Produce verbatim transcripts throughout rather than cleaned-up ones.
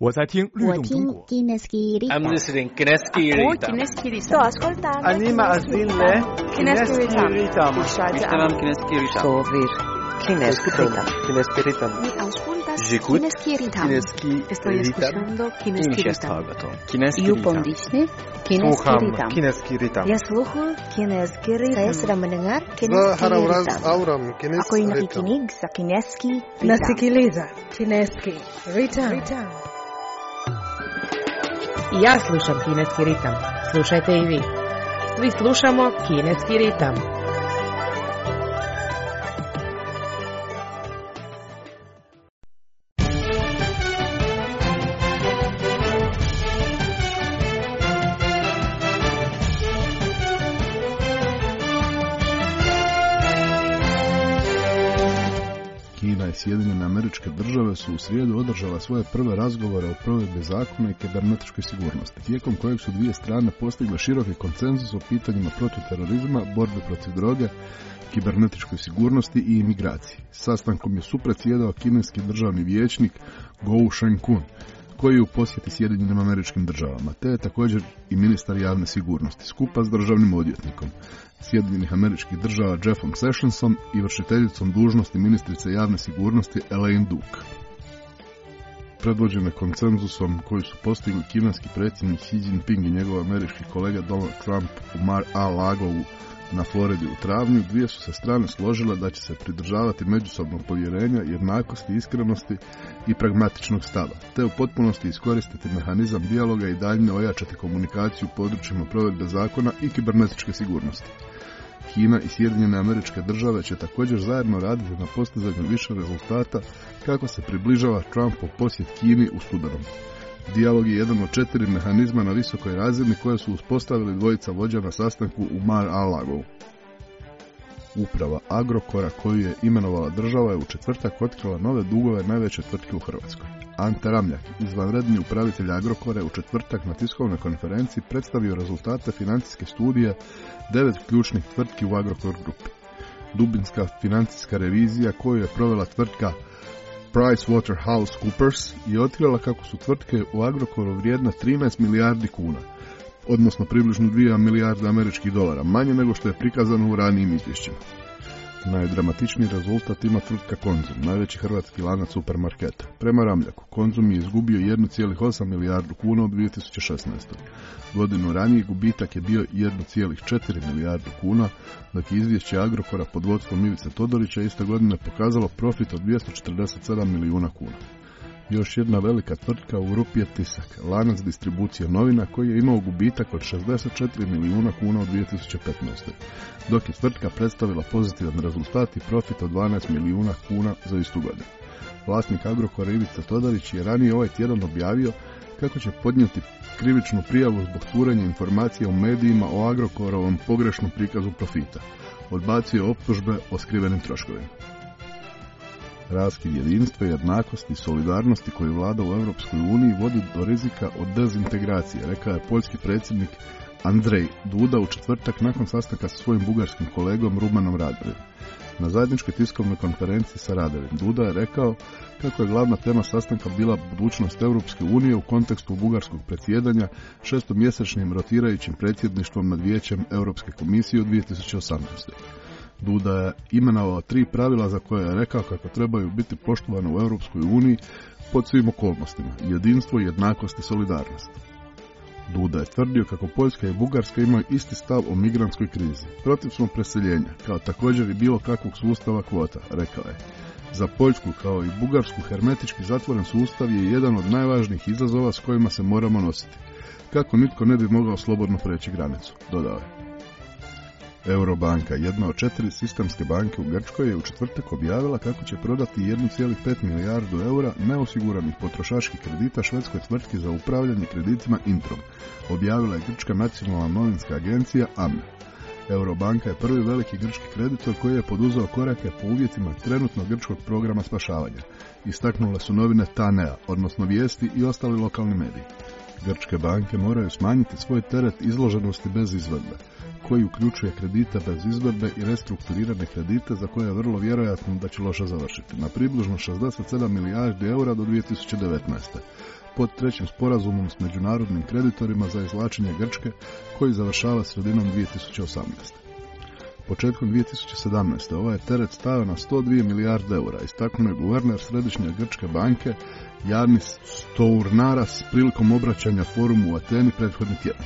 我在听律动中国。 I'm listening Kineski Ritam. Sto ascoltando. Anima Azille. Kineski Ritam. Ishtaram Kineski Ritam. Sovir. Kineski Ritam. Kineski Ritam. Mi auscultas J'écoute Kineski Ritam. Kineski Estoy escuchando Kineski Ritam. Kineski You Ritam. pondisne Kineski Sluham Ritam. Kineski Ritam. Ya sluhu Kineski Ritam. Saya sedang mendengar Kineski Zaharavraz Ritam. auram Kineski Ako yung Ritam. nakikinig sa Kineski Ritam. Nasikiliza Kineski Ritam. Ja slušam Kineski ritam. Slušajte i vi. Svi slušamo Kineski ritam. Kina i Sjedinjene Američke Države su u srijedu održale svoje prve razgovore o provedbi zakona i kibernetičkoj sigurnosti, tijekom kojeg su dvije strane postigle široki konsenzus o pitanjima protiv terorizma, borbe protiv droge, kibernetičkoj sigurnosti i imigraciji. Sastankom je supredsjedao kineski državni vijećnik Gou Shenkun, koji je u posjeti Sjedinjenim Američkim Državama, te je također i ministar javne sigurnosti, skupa s državnim odvjetnikom Sjedinjenih Američkih Država Jeffom Sessionsom i vršiteljicom dužnosti ministrice javne sigurnosti Elaine Duke. Predvođene konsenzusom koji su postigli kineski predsjednik Xi Jinping i njegov američki kolega Donald Trump u Mar-a-Lagovu na Floridi u travnju, dvije su se strane složile da će se pridržavati međusobnog povjerenja, jednakosti, iskrenosti i pragmatičnog stava, te u potpunosti iskoristiti mehanizam dijaloga i daljnje ojačati komunikaciju u područjima provedbe zakona i kibernetičke sigurnosti. Kina i Sjedinjene Američke Države će također zajedno raditi na postizanju više rezultata kako se približava Trumpov posjet Kini u studenom. Dijalog je jedan od četiri mehanizma na visokoj razini koje su uspostavili dvojica vođa na sastanku u Mar-a-Lagovu. Uprava Agrokora, koju je imenovala država, je u četvrtak otkrila nove dugove najveće tvrtke u Hrvatskoj. Ante Ramljak, izvanredni upravitelj Agrokora, je u četvrtak na tiskovnoj konferenciji predstavio rezultate financijske studije devet ključnih tvrtki u Agrokor grupi. Dubinska financijska revizija koju je provela tvrtka PricewaterhouseCoopers je otkrila kako su tvrtke u Agrokoru vrijedne trinaest milijardi kuna, odnosno približno dvije milijarde američkih dolara, manje nego što je prikazano u ranijim izvješćima. Najdramatičniji rezultat ima tvrtka Konzum, najveći hrvatski lanac supermarketa. Prema Ramljaku, Konzum je izgubio jedan zarez osam milijardu kuna u dvije tisuće šesnaestoj. Godinu ranije gubitak je bio jedan zarez četiri milijardu kuna, dok je izvješće Agrokora pod vodstvom Ivice Todorića iste godine pokazalo profit od dvjesto četrdeset sedam milijuna kuna. Još jedna velika tvrtka u grupi je Tisak, lanac distribucije novina koji je imao gubitak od šezdeset četiri milijuna kuna u dvije tisuće petnaestoj. Dok je tvrtka predstavila pozitivan rezultat i profit od dvanaest milijuna kuna za istu godinu. Vlasnik Agrokora Ivica Todorić je ranije ovaj tjedan objavio kako će podnijeti krivičnu prijavu zbog curenja informacija u medijima o Agrokorovom pogrešnom prikazu profita. Odbacio optužbe o skrivenim troškovima. Raskid jedinstva, jednakosti i solidarnosti koji vlada u Europskoj uniji vodi do rizika od dezintegracije, rekao je poljski predsjednik Andrej Duda u četvrtak nakon sastanka sa svojim bugarskim kolegom Rumanom Radevim. Na zajedničkoj tiskovnoj konferenciji sa Radevim Duda je rekao kako je glavna tema sastanka bila budućnost Europske unije u kontekstu bugarskog predsjedanja šestomjesečnim rotirajućim predsjedništvom nad Vijećem Europske komisije u dvije tisuće osamnaestoj. Duda je imenovao tri pravila za koje je rekao kako trebaju biti poštovane u Europskoj uniji pod svim okolnostima: jedinstvo, jednakost i solidarnost. Duda je tvrdio kako Poljska i Bugarska imaju isti stav o migrantskoj krizi. Protiv smo preseljenja, kao također i bilo kakvog sustava kvota, rekao je. Za Poljsku kao i Bugarsku hermetički zatvoren sustav je jedan od najvažnijih izazova s kojima se moramo nositi. Kako nitko ne bi mogao slobodno preći granicu, dodao je. Eurobanka, jedna od četiri sistemske banke u Grčkoj, je u četvrtak objavila kako će prodati jedan zarez pet milijardu eura neosiguranih potrošačkih kredita švedskoj tvrtki za upravljanje kreditima Introm, objavila je Grčka nacionalna novinska agencija A M E. Eurobanka je prvi veliki grčki kreditor koji je poduzeo korake po uvjetima trenutnog grčkog programa spašavanja, istaknule su novine T A N E A, odnosno Vijesti i ostali lokalni mediji. Grčke banke moraju smanjiti svoj teret izloženosti bez izvedbe, koji uključuje kredite bez izvedbe i restrukturirane kredite za koje je vrlo vjerojatno da će loše završiti, na približno šezdeset sedam milijardi eura do dvije tisuće devetnaeste. pod trećim sporazumom s međunarodnim kreditorima za izvlačenje Grčke koji završava sredinom dvije tisuće osamnaeste. Početkom dvije tisuće sedamnaeste. ovaj je teret stavio na sto dvije milijarde eura, istaknuo je guverner Središnje Grčke banke Janis Stournaras prilikom obraćanja forumu u Ateni prethodni tjedan.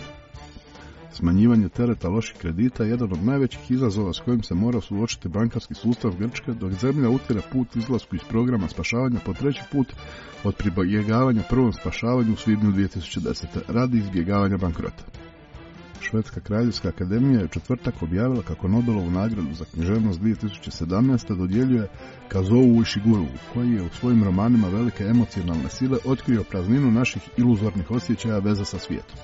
Smanjivanje tereta loših kredita je jedan od najvećih izazova s kojim se mora suočiti bankarski sustav Grčke, dok zemlja utire put izlasku iz programa spašavanja po treći put od pribjegavanja prvom spašavanju u svibnju dvije tisuće desete. radi izbjegavanja bankrota. Švedska kraljevska akademija je u četvrtak objavila kako Nobelovu nagradu za književnost dvije tisuće sedamnaeste. dodjeljuje Kazuo Ishiguro, koji je u svojim romanima velike emocionalne sile otkrio prazninu naših iluzornih osjećaja veze sa svijetom.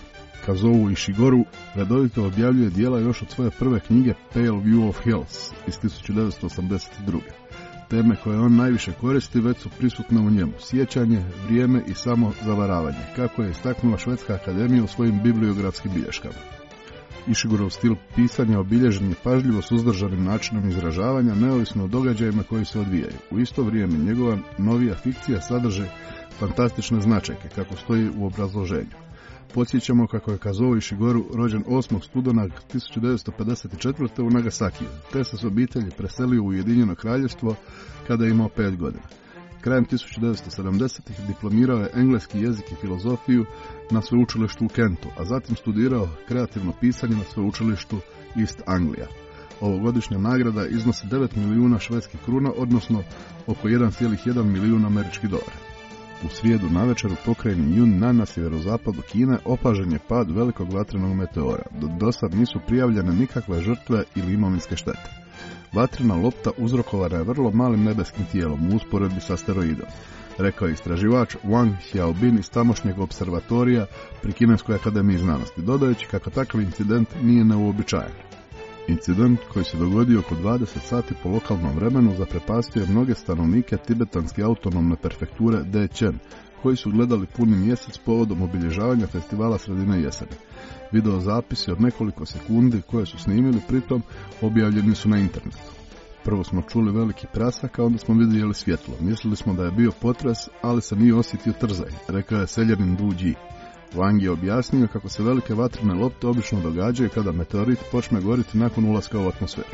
Kazuo Ishiguro redovito objavljuje dijela još od svoje prve knjige Pale View of Hills iz tisuću devetsto osamdeset druge. Teme koje on najviše koristi već su prisutne u njemu: sjećanje, vrijeme i samo zavaravanje, kako je istaknula Švedska akademija u svojim bibliografskim bilješkama. Ishigurov stil pisanja obilježen je pažljivo suzdržanim načinom izražavanja, neovisno o događajima koji se odvijaju. U isto vrijeme njegova novija fikcija sadrži fantastične značajke, kako stoji u obrazloženju. Podsjećamo kako je Kazuo Ishiguro rođen osmog studenog tisuću devetsto pedeset četvrte. u Nagasakiju, te se s obitelji preselio u Ujedinjeno Kraljevstvo kada je imao pet godina. Krajem tisuću devetsto sedamdesetih. diplomirao je engleski jezik i filozofiju na sveučilištu u Kentu, a zatim studirao kreativno pisanje na sveučilištu East Anglia. Ovogodišnja nagrada iznosi devet milijuna švedskih kruna, odnosno oko jedan zarez jedan milijun američkih dolara. U srijedu navečer u pokrajini Yunnan na sjeverozapadu Kine opažen je pad velikog vatrenog meteora. Do, do sad nisu prijavljene nikakve žrtve ili imovinske štete. Vatrena lopta uzrokovana je vrlo malim nebeskim tijelom u usporedbi s asteroidom, rekao je istraživač Wang Xiaobin iz tamošnjeg observatorija pri Kineskoj akademiji znanosti, dodajući kako takav incident nije neuobičajen. Incident koji se dogodio oko dvadeset sati po lokalnom vremenu zaprepastio je mnoge stanovnike tibetanske autonomne prefekture Dechen, koji su gledali puni mjesec povodom obilježavanja festivala sredine jeseni. Video zapisi od nekoliko sekundi koje su snimili pritom objavljeni su na internetu. Prvo smo čuli veliki prasak, a onda smo vidjeli svjetlo. Mislili smo da je bio potres, ali se nije osjetio trzaj, rekao je seljanin Du Ji. Wang je objasnio kako se velike vatrene lopte obično događaju kada meteorit počne goriti nakon ulaska u atmosferu.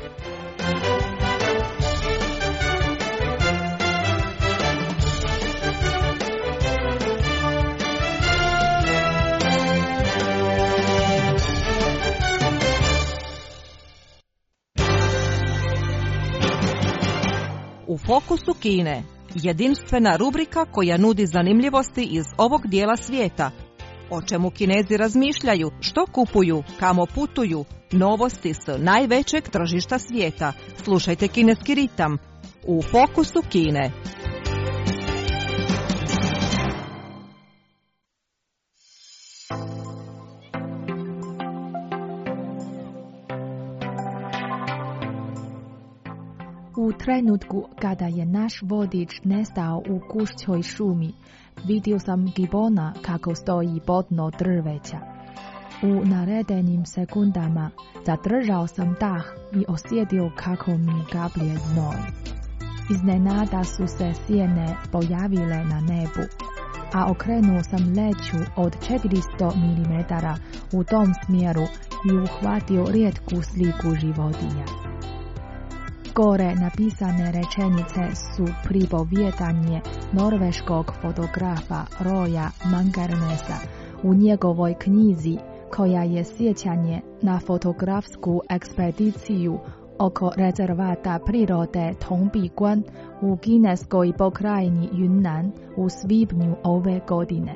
U fokusu Kine, jedinstvena rubrika koja nudi zanimljivosti iz ovog dijela svijeta. O čemu Kinezi razmišljaju, što kupuju, kamo putuju, novosti s najvećeg tržišta svijeta. Slušajte Kineski ritam u fokusu Kine. U trenutku kada je naš vodič nestao u gušćoj šumi, vidio sam gibona kako stoji podno drveća. U naredenim sekundama zadržao sam dah i osjetio kako mi gablje znoj. Iznenada su se sjene pojavile na nebu, a okrenuo sam leću od četiristo milimetara u tom smjeru i uhvatio rijetku sliku životinja. Gore napisane rečenice su pripovjedanje norveškog fotografa Roya Mangarnesa u njegovoj knjizi koja je sjećanje na fotografsku ekspediciju oko rezervata prirode Tongbi-guan u kineskoj pokrajini Yunnan u svibnju ove godine.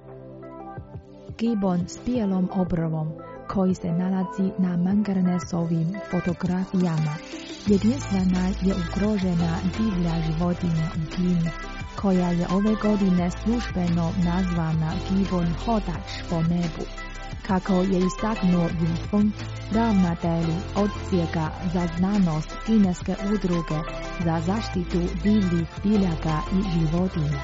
Gibon s bijelom obrvom koji se nalazi na Mangarnesovim fotografijama jedinstvena je ugrožena divlja životinja u Kini, koja je ove godine službeno nazvana gibon hodač po nebu. Kako je istaknuo Yifeng, ravnatelj odsjeka za znanost kineske udruge za zaštitu divljih biljaka i životinja.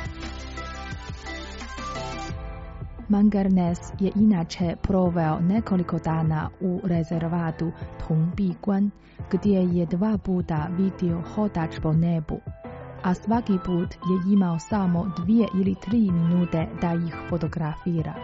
Mangarnes je inače proveo nekoliko dana u rezervatu Tongbi-guan, gdje je dva puta vidio hodač po nebu. a svaki put je imao samo dvije ili tri minute da ih fotografira.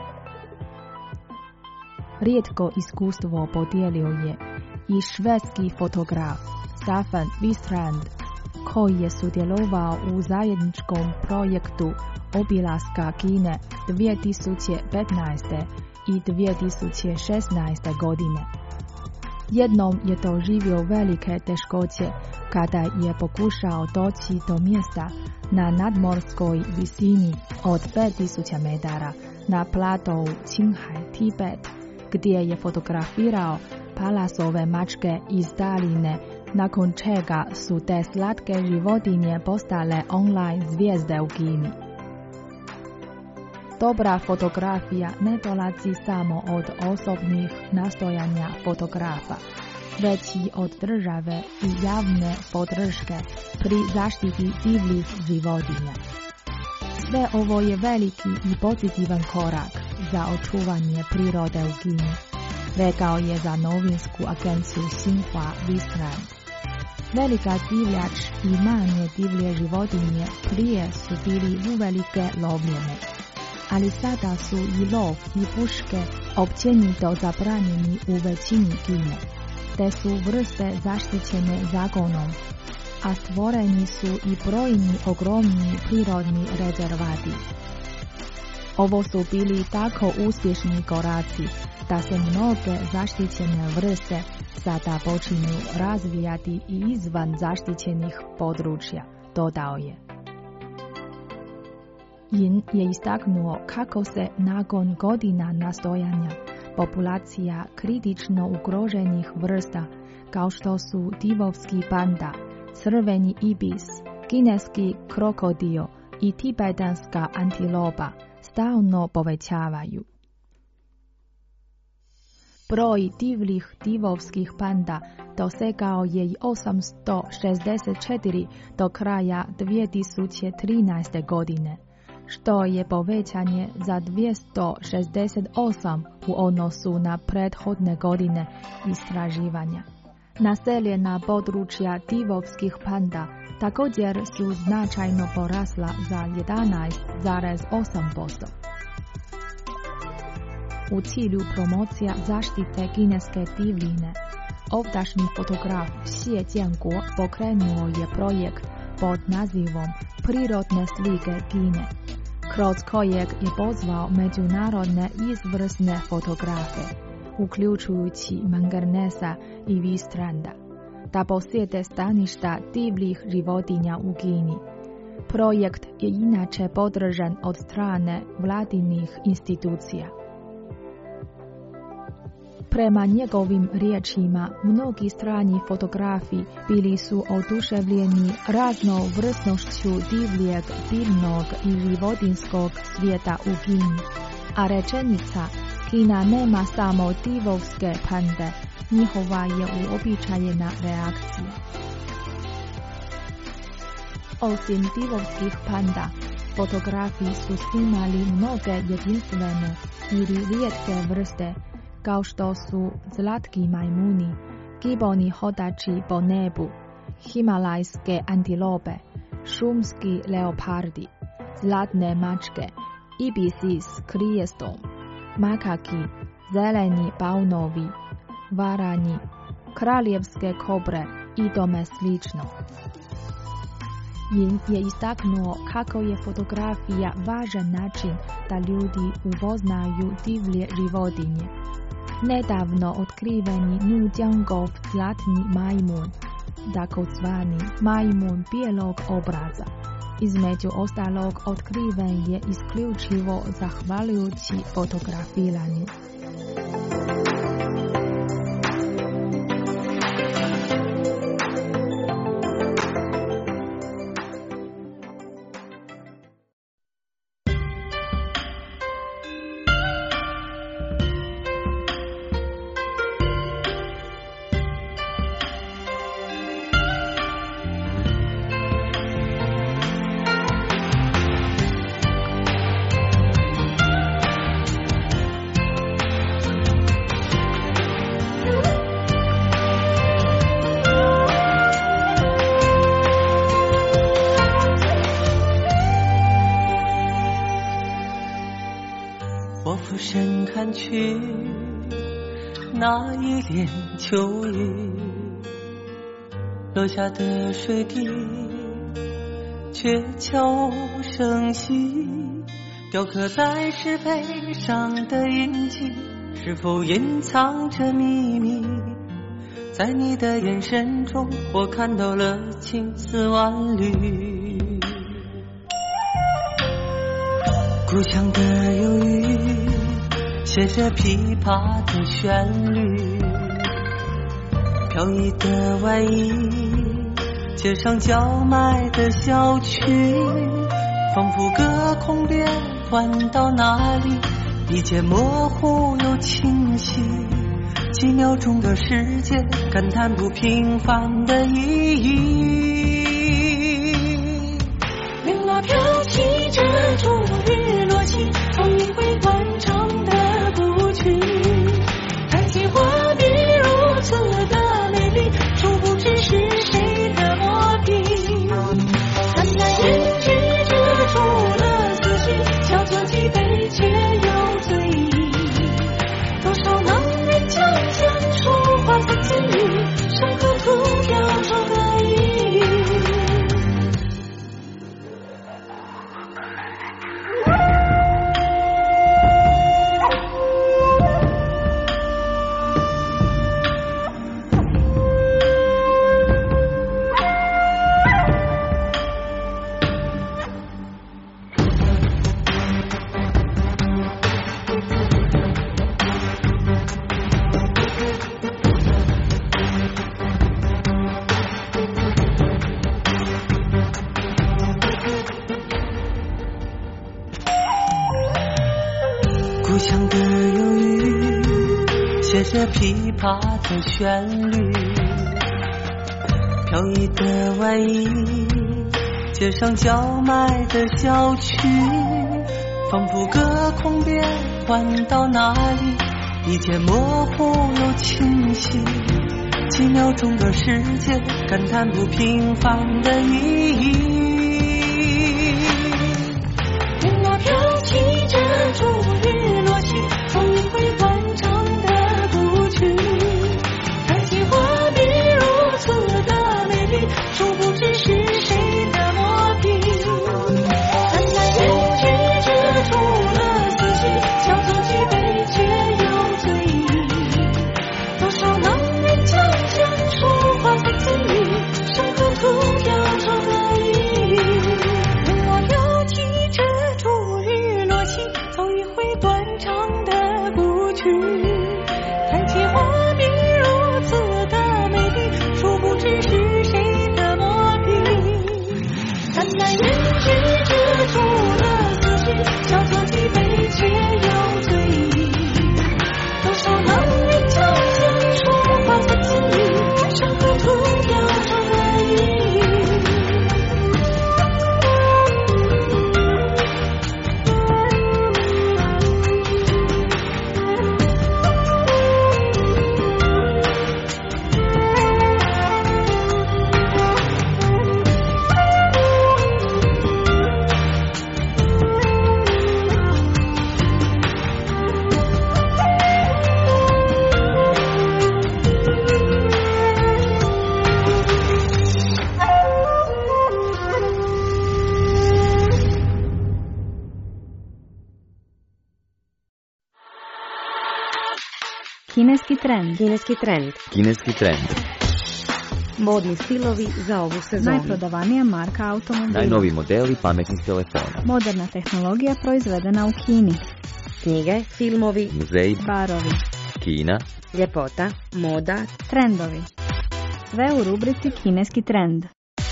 Rijetko iskustvo podijelio je i švedski fotograf Staffan Wistrand, koji je sudjelovao u zajedničkom projektu obilaska Kine dvije tisuće petnaeste i dvije tisuće šesnaeste godine. Jednom je doživio velike teškoće kada je pokušao doći do mjesta na nadmorskoj visini od pet tisuća metara na platovu Qinghai, Tibet, gdje je fotografirao palasove mačke iz daljine, nakon čega su te slatke životinje postale online zvijezde u Kini. Dobra fotografija ne dolazi samo od osobnih nastojanja fotografa, već i od države i javne podrške pri zaštiti divljih životinja. Sve ovo je veliki i pozitivan korak za očuvanje prirode u Kini, rekao je za novinsku agenciju Xinhua Wistrand. Velika divljač i manje divlje životinje prije su bili uvelike lovljene, ali sada su i lov i puške općenito zabranjeni u većini Kine, te su vrste zaštićene zakonom, a stvoreni su i brojni ogromni prirodni rezervati. Ovo su bili tako uspješni koraci da se mnoge zaštićene vrste sada počinju razvijati i izvan zaštićenih područja, dodao je. Yin je istaknuo kako se nakon godina nastojanja populacija kritično ugroženih vrsta kao što su divovski panda, crveni ibis, kineski krokodil i tibetanska antilopa stalno povećavaju. Broj divljih divovskih panda dosegao je i osamsto šezdeset četiri do kraja dvije tisuće trinaeste. godine, što je povećanje za dvjesto šezdeset osam u odnosu na prethodne godine istraživanja. Naseljena područja divovskih panda također su značajno porasla za jedanaest zarez osam posto. U cilju promocija zaštite kineske divljine, ovdašnji fotograf Xie Jianguo pokrenuo je projekt pod nazivom Prirodne slike Kine, kroz kojeg je pozvao međunarodne izvrsne fotografe, uključujući Mangernesa i Wistranda, da posjete staništa divljih životinja u Kini. Projekt je inače podržan od strane vladinih institucija. Prema njegovim riječima, mnogi strani fotografi bili su oduševljeni raznovrsnošću divljeg, biljnog i životinskog svijeta u Kini, a rečenica Kina nema samo divovske pande, njihova je uobičajena reakcija. Osim divovskih panda, fotografi su snimali mnoge jedinstvene ili rijetke vrste, kao što su zlatki majmuni, giboni hodači po nebu, himalajske antilope, šumski leopardi, zlatne mačke, ibisi s krijestom, makaki, zeleni baunovi, varanji, kraljevske kobre i tome slično. Yin je istaknuo kako je fotografija važan način da ljudi upoznaju divlje životinje. Nedavno otkriveni Nujiangov zlatni majmun, takozvani majmun bijelog obraza, između ostalog otkriven je isključivo zahvaljujući fotografiranju. 我俯身看去，那一帘秋雨，落下的水滴却悄无声息，雕刻在石碑上的印记，是否隐藏着秘密？在你的眼神中，我看到了千丝万缕。故乡的忧郁，写着琵琶的旋律，飘逸的外衣，街上叫卖的小曲，仿佛隔空变换到哪里，一切模糊又清晰。几秒钟的时间，感叹不平凡的意义。铃铛飘起这烛日落起，从一回惯常的古曲，看见画面如此的美丽，殊不知是谁的墨笔。淡淡胭脂遮住了思绪，小酒几杯却有醉意。多少男人将将说话在字里，伤口涂掉出的意义。故乡的忧郁，写着琵琶的旋律，飘逸的外衣，街上叫卖的小曲，仿佛隔空变换到哪里，一切模糊又清晰。几秒钟的时间，感叹不平凡的意义。铃铛飘起这烛日落起，从一回惯常的古曲，看见画面如此的美丽，殊不知是谁的墨笔。淡淡胭脂遮住了思绪，小酒几杯却有醉意。多少男人将将说话在字里，伤口涂掉出的意义。铃铛飘起这烛日落起，从一回惯常的古曲，看见画面如此的美丽，殊不知是谁的墨笔。淡淡胭脂遮住了思绪，小酒几杯却有醉意。多少男人将将说话在字里，伤口涂掉出的意义。 Kineski trend. Kineski trend. Kineski trend. Modni stilovi za ovu sezonu. Najprodavanija marka automobila. Najnoviji modeli pametnih telefona. Moderna tehnologija proizvedena u Kini. Knjige, filmovi, muzeji, barovi, Kina, ljepota, moda, trendovi. Sve u rubrici Kineski trend.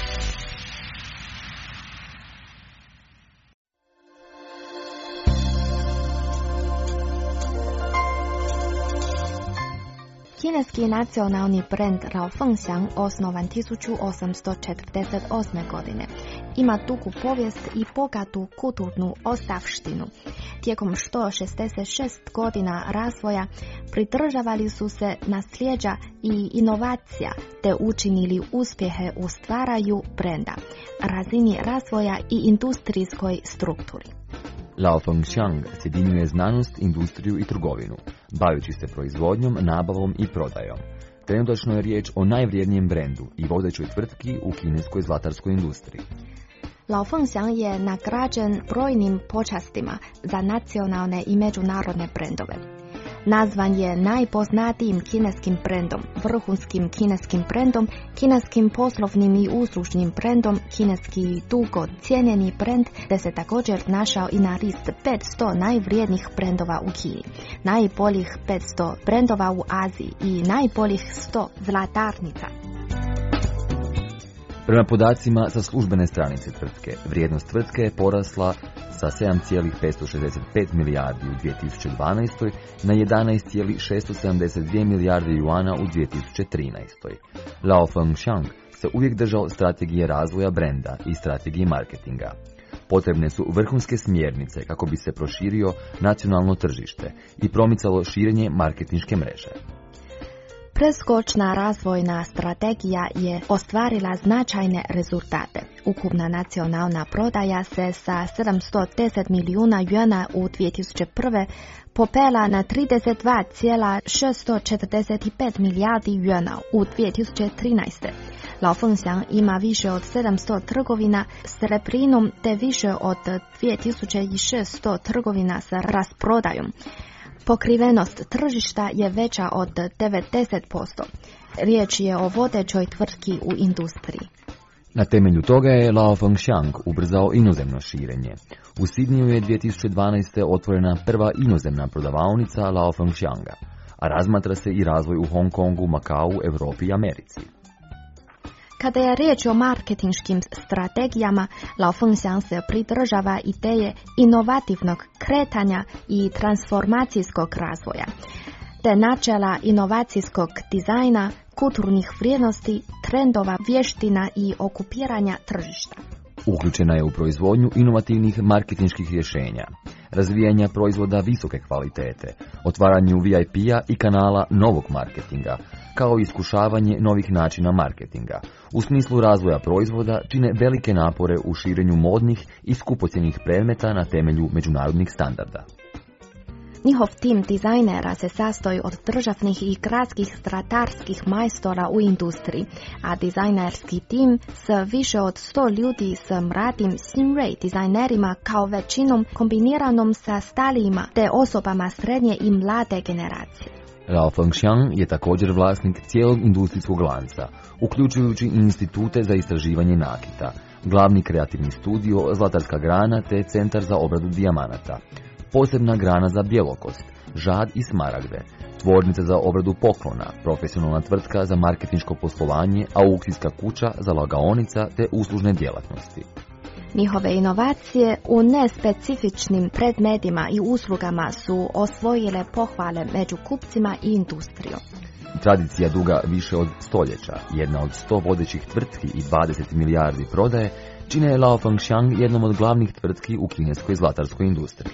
Kineski nacionalni brend Rao Fengxiang osnovan tisuću osamsto četrdeset osme. godine. Ima dugu povijest i bogatu kulturnu ostavštinu. Tijekom sto šezdeset šest godina razvoja pridržavali su se nasljeđa i inovacija te učinili uspjehe u stvaraju brenda, razini razvoja i industrijskoj strukturi. Lao Fengxiang sjedinjuje znanost, industriju i trgovinu, baveći se proizvodnjom, nabavom i prodajom. Trenutačno je riječ o najvrijednijem brendu i vodećoj tvrtki u kineskoj zlatarskoj industriji. Lao Fengxiang je nagrađen brojnim počastima za nacionalne i međunarodne brendove. Nazvan je najpoznatijim kineskim brendom, vrhunskim kineskim brendom, kineskim poslovnim i uslužnim brendom, kineski dugo cijenjeni brend, te se također našao i na list petsto najvrijednijih brendova u Kini, najboljih petsto brendova u Aziji i najboljih sto zlatarnica. Prema podacima sa službene stranice tvrtke, vrijednost tvrtke je porasla sa sedam zarez petsto šezdeset pet milijardi u dvije tisuće dvanaestoj na jedanaest zarez šesto sedamdeset dvije milijarde juana u dvije tisuće trinaestoj. Lao Fengxiang se uvijek držao strategije razvoja brenda i strategije marketinga. Potrebne su vrhunske smjernice kako bi se proširio nacionalno tržište i promicalo širenje marketinške mreže. Preskočna razvojna strategija je ostvarila značajne rezultate. Ukupna nacionalna prodaja se sa sedamsto deset milijuna juana u dvije tisuće prve popela na trideset dva zarez šesto četrdeset pet milijardi juana u dvije tisuće trinaestoj. Lao Fengxiang ima više od sedamsto trgovina s reprinom te više od dvije tisuće šesto trgovina sa rasprodajom. Pokrivenost tržišta je veća od devedeset posto. Riječ je o vodećoj tvrtki u industriji. Na temelju toga je Lao Fengxiang ubrzao inozemno širenje. U Sidniju je dvije tisuće dvanaeste. otvorena prva inozemna prodavaonica Lao Fengxianga, a razmatra se i razvoj u Hong Kongu, Makau, Europi i Americi. Kada je riječ o marketinškim strategijama, Lao Fengxiang se pridržava ideje inovativnog kretanja i transformacijskog razvoja, te načela inovacijskog dizajna, kulturnih vrijednosti, trendova, vještina i okupiranja tržišta. Uključena je u proizvodnju inovativnih marketinških rješenja, razvijanja proizvoda visoke kvalitete, otvaranju V I P-a i kanala novog marketinga, kao i iskušavanje novih načina marketinga. U smislu razvoja proizvoda čine velike napore u širenju modnih i skupocjenih predmeta na temelju međunarodnih standarda. Njihov tim dizajnera se sastoji od državnih i gradskih zlatarskih majstora u industriji, a dizajnerski tim s više od sto ljudi s mladim Xinrui dizajnerima kao većinom kombiniranom sa starijima te osobama srednje i mlade generacije. Lao Fengxiang je također vlasnik cijelog industrijskog lanca, uključujući i institute za istraživanje nakita, glavni kreativni studio, zlatarska grana te centar za obradu dijamanata, posebna grana za bjelokost, žad i smaragde, tvornica za obradu poklona, profesionalna tvrtka za marketinško poslovanje, aukcijska kuća za lagaonica te uslužne djelatnosti. Njihove inovacije u nespecifičnim predmetima i uslugama su osvojile pohvale među kupcima i industrijom. Tradicija duga više od stoljeća, jedna od sto vodećih tvrtki i dvadeset milijardi prodaje, čine Lao Fengxiang jednom od glavnih tvrtki u kineskoj zlatarskoj industriji.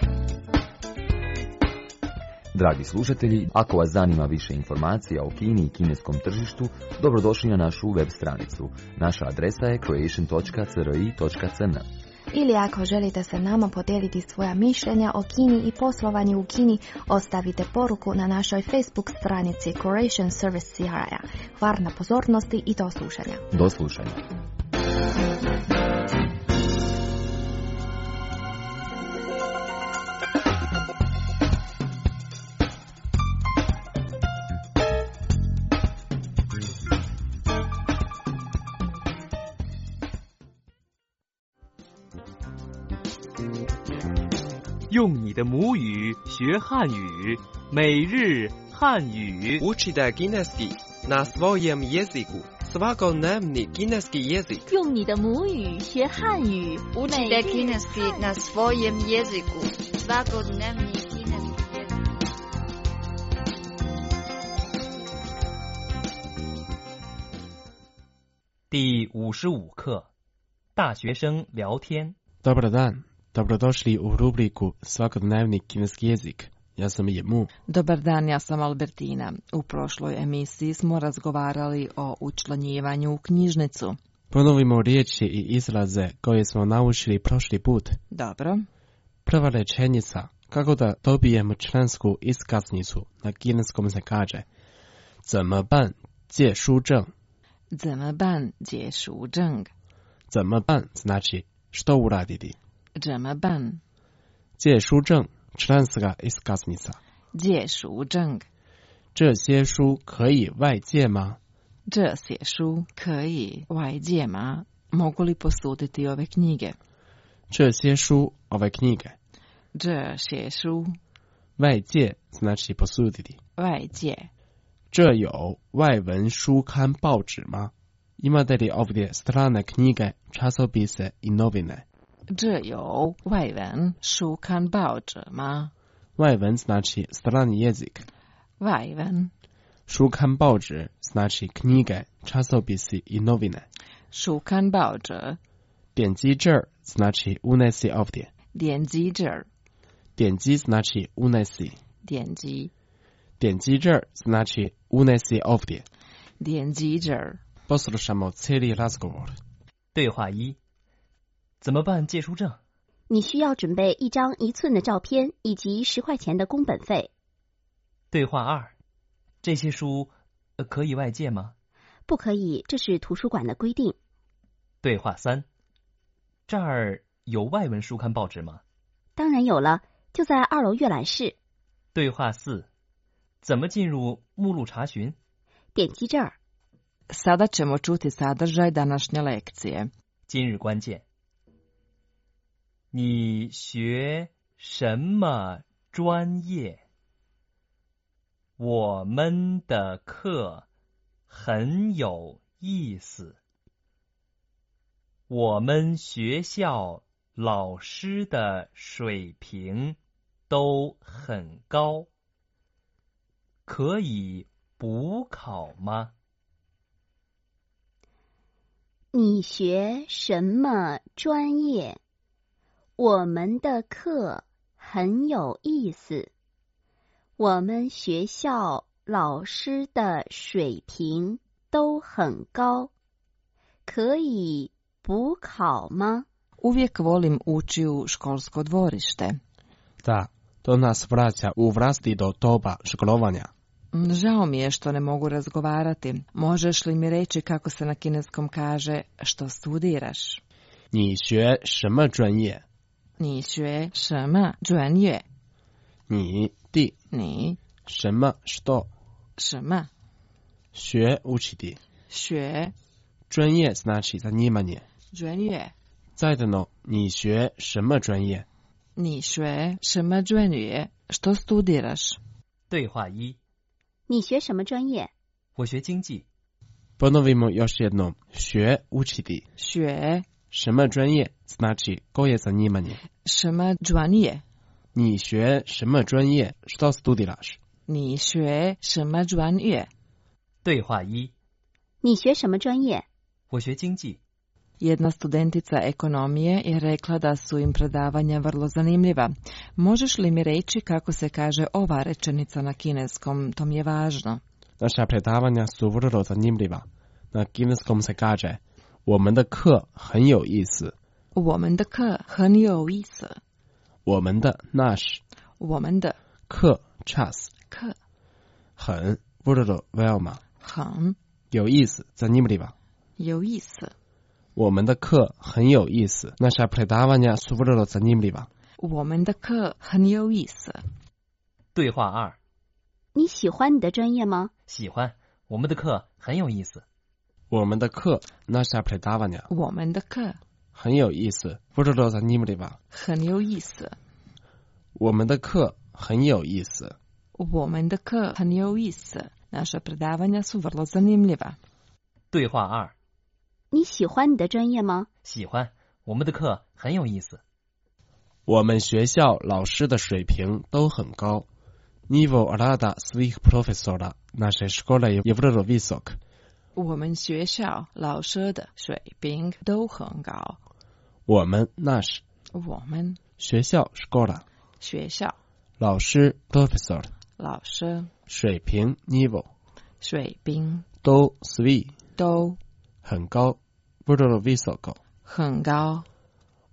Dragi slušatelji, ako vas zanima više informacija o Kini i kineskom tržištu, dobrodošli na našu web stranicu. Naša adresa je croatian dot c r i dot c n. Ili ako želite se nama podijeliti svoja mišljenja o Kini i poslovanju u Kini, ostavite poruku na našoj Facebook stranici Croatian Service C R I-a. Hvala na pozornosti i do slušanja. Do slušanja. 用你的母语学汉语，每日汉语。 Učite kineski na svojem jeziku. Svakodnevni kineski jezik. 用你的母语学汉语。 Učite kineski na svojem jeziku. Svakodnevni kineski jezik. 第五十五课，大学生聊天。 Dobar dan, dobrodošli u rubriku Svakodnevni kineski jezik. Ja sam Jemu. Dobar dan, ja sam Albertina. U prošloj emisiji smo razgovarali o učlanjivanju u knjižnicu. Ponovimo riječi i izraze koje smo naučili prošli put. Dobro. Prva rečenica, kako da dobijemo člansku iskaznicu na kineskom se kaže 怎么办借书证怎么办借书证怎么办 znači što uraditi 怎么办借书证 članska iskaznica 借书证这些书可以外借吗这些书可以外借吗 mogu li posuditi ove knjige 这些书 ove knjige 这些书外借 znači posuditi 外借这有外文书刊报纸吗 imate li ovdje strane knjige časopise i novine 这有外文书刊报纸吗外文 znači strani jezik 外文书刊报纸 znači knjige časopisi i novine 书刊报纸点击这儿 znači unesi ovdje 点击这儿点击 znači unesi 点击点击这儿 znači unesi ovdje 点击这儿 poslušamo cijeli razgovor 对话一怎么办借书证你需要准备一张一寸的照片以及十块钱的工本费对话二这些书、呃、可以外借吗不可以这是图书馆的规定对话三这儿有外文书刊报纸吗当然有了就在二楼阅览室对话四怎么进入目录查询点击这儿 Sada ćemo čuti sadržaj današnje lekcije. 今日关键你学什么专业我们的课很有意思我们学校老师的水平都很高可以补考吗你学什么专业我们的课很有意思我们学校老师的水平都很高可以补考吗 Uvijek volim ući u školsko dvorište. Da, to nas vraća u vlastito doba školovanja. Žao mi je što ne mogu razgovarati. Možeš li mi reći kako se na kineskom kaže što studiraš? 你学什么专业你学什么专业你的你什么что 什么学 učiti 学专业 znači zanimanje 专业再的呢你学什么专业你学什么专业 što studiraš 对话一你学什么专业我学经济 ponovimo još jednom 学 učiti 学什么专业 znači koje zanimanje 什么专业你学什么专业 što studiraš 你学什么专业对话一你学什么专业我学经济 Jedna studentica ekonomije je rekla da su im predavanja vrlo zanimljiva. Možeš li mi reći kako se kaže ova rečenica na kineskom? To mi je važno. Naša predavanja su vrlo zanimljiva. Na kineskom se kaže 我们的课很有意思我们的课很有意思我们的 naš 我们的课 čas 课很 vrlo veoma 很有意思 zanimljiva 有意思我们的课很有意思 naša predavanja su vrlo zanimljiva 我们的课很有意思对话二你喜欢你的专业吗喜欢我们的课很有意思我们的课 naša predavanja 我们的课很有意思 vrlo zanimljiva 很有意思我们的课很有意思我们的课很有意思 naša predavanja su vrlo zanimljiva 对话二你喜欢你的专业吗喜欢我们的课很有意思我们学校老师的水平都很高 Nivo rada svih profesora naše škole je vrlo visok 我们学校老师的水平都很高我们 naš 我们学校 škola 学校老师 profesor 老师水平 nivo 水平都 svi 都很高 vrlo visoko 很高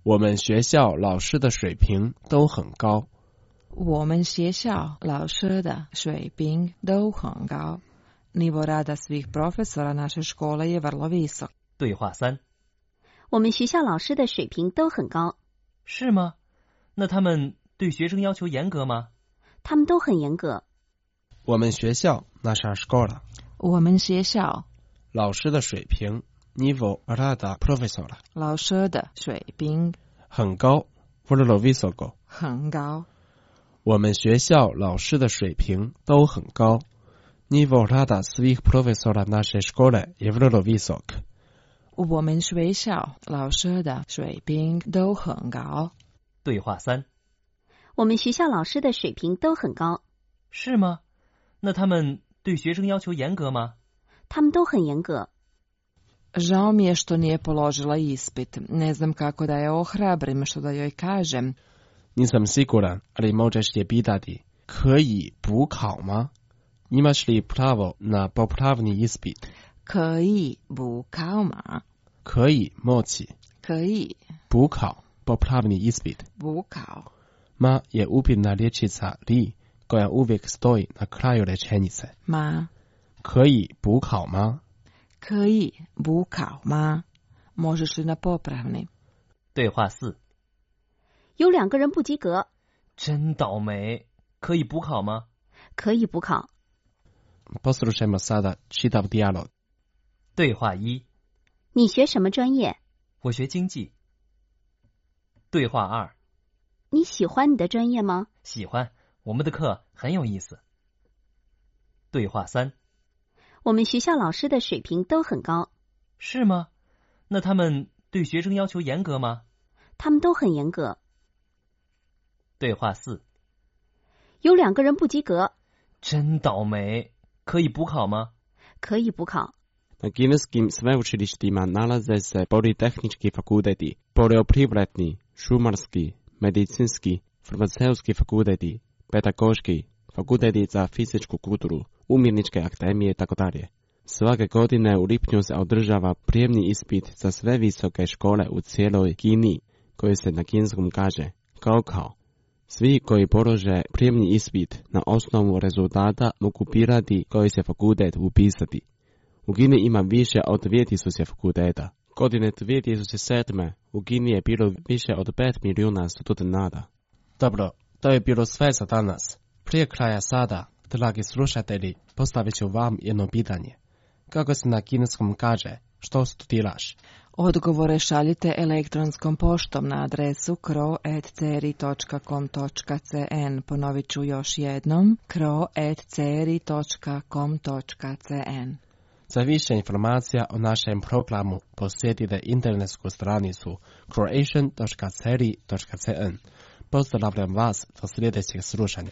我们学校老师的水平都很高。 我们学校老师的水平都很高。Nivo rada svih profesora naše škole je vrlo visok. 对话三。 我们学校老师的水平都很高。 是吗？那他们对学生要求严格吗？ 他们都很严格。 我们学校naša škola。 我们学校老师的水平 nivo rada profesora。 老师的水平很高 vrlo visoko。 很高。 我们学校老师的水平都很高。Nivo rada svih profesora naše škole je vrlo visok。 我们学校老师的水平都很高。 对话三。 我们学校老师的水平都很高。 是吗？那他们对学生要求严格吗？ 他们都很严格。 Žao mi je što nije položila ispit. Ne znam kako da je ohrabrim, što da joj kažem. Nisam siguran, ali možeš je pitati. 可以补考吗？ Imaš li pravo na popravni ispit? 可以补考吗？ 可以 moći. 可以补考 popravni ispit. 补考 Ma je upitna rječica li koja uvijek stoji na kraju rečenice. Ma 可以补考吗？ 可以补考吗？ Možeš li na popravni? 对话四。 有两个人不及格。 真倒霉。可以补考吗？ 可以补考。 Poslušajmo sada čitav dijalog. 对话一。 你学什么专业？ 我学经济。对话二。 你喜欢你的专业吗？ 喜欢，我们的课很有意思。对话三。 我们学校老师的水平都很高。 是吗？那他们对学生要求严格吗？ 他们都很严格。 对话四。 有两个人不及格。 真倒霉。可以补考吗？ 可以补考。 Na kineskim sveučilištima nalaze se politehnički fakulteti, poljoprivredni, šumarski, medicinski, farmaceutski fakulteti, pedagoški, fakulteti za fizičku kulturu, umjetničke akademije itd. Svake godine u lipnju se održava prijemni ispit za sve visoke škole u cijeloj Kini, koji se na kineskom kaže gaokao. Svi koji polože prijemni ispit na osnovu rezultata mogu birati koji se fakultet upisati. U Kini ima više od dvije tisuće fakulteta. Godine dvije tisuće sedme u Kini je bilo više od pet milijuna studenata. Dobro, to je bilo sve za danas. Prije kraja sada, dragi slušatelji, postavit ću vam jedno pitanje. Kako se na kineskom kaže, što studiraš? Odgovore šaljite elektronskom poštom na adresu kro at ceri točka com točka cn. Ponovit ću još jednom, kro at ceri točka com točka cn. Za više informacija o našem programu posjetite internetsku stranicu croatian točka ceri točka cn. Pozdravljam vas do sljedećeg slušanja.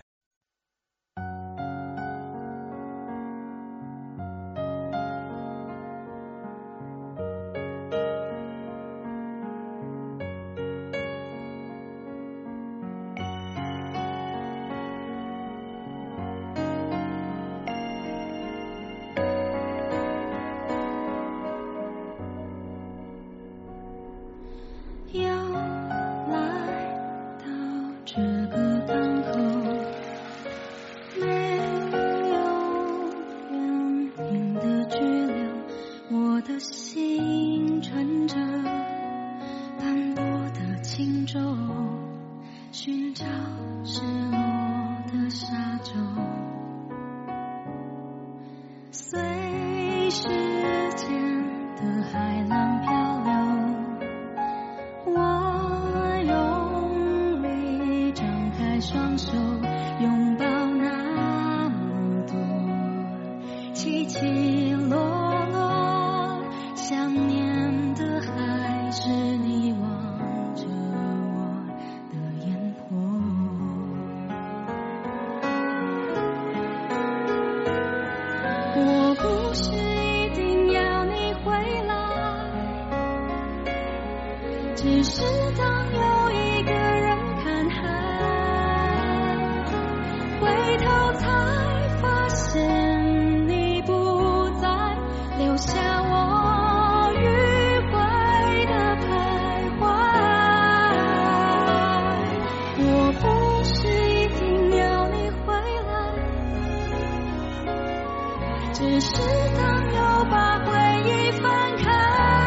只是当又把回忆翻开，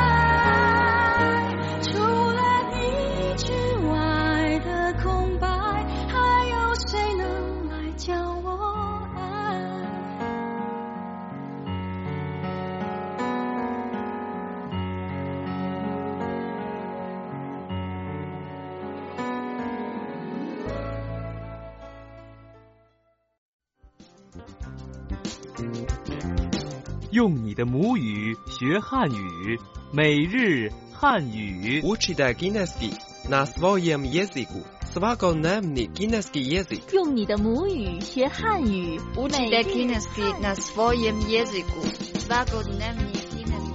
除了你之外的空白，还有谁能来教我爱？ 用你的母语学汉语，每日汉语。 Учите кінеський на своєму язику. Свободний кінеський язик. 用你的母语学汉语， Учите кінеський на своєму язику. Свободний кінеський язик.